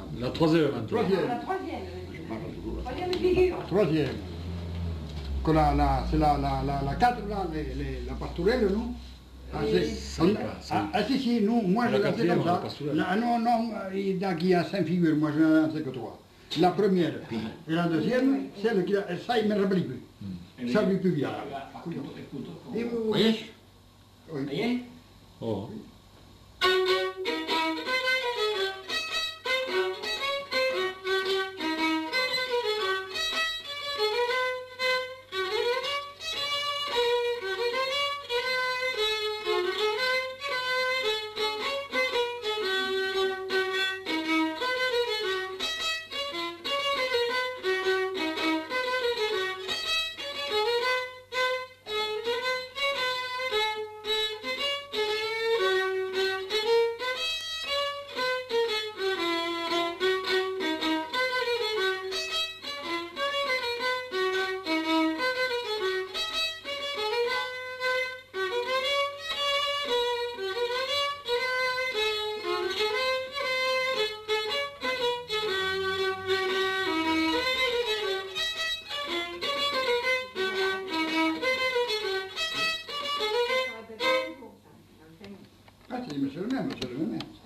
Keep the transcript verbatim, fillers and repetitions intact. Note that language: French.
La troisième. La troisième. La troisième. Troisième figure. Troisième. Que la, la, c'est la, la, la, la quatre, là, les, les, la pastorelle, non? Ah, c'est, on, ah, ah, si, si, nous, moi je l'ai fait comme ça. La, non, non, il y a qui a cinq figures, moi je n'en sais que trois. La première, et la deuxième, celle qui a, ça il ne me rappelle plus. Mm. Ça lui plus bien. Vous voyez? Oui. Voyez? Oh. Ah, c'est le même, c'est le même.